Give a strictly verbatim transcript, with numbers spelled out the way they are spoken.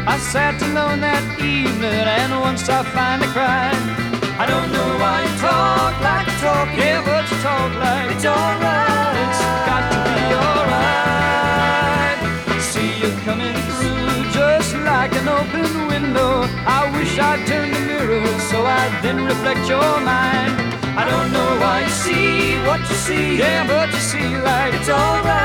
I sat alone that evening, and once I finally cried. I don't know why you talk like you talk, yeah, but you talk like it's alright. It's got to be alright. See you coming through just like an open window. I wish I'd turn the mirror so I'd then reflect your mind. I don't know why you see what you see, yeah, but you see like it's alright.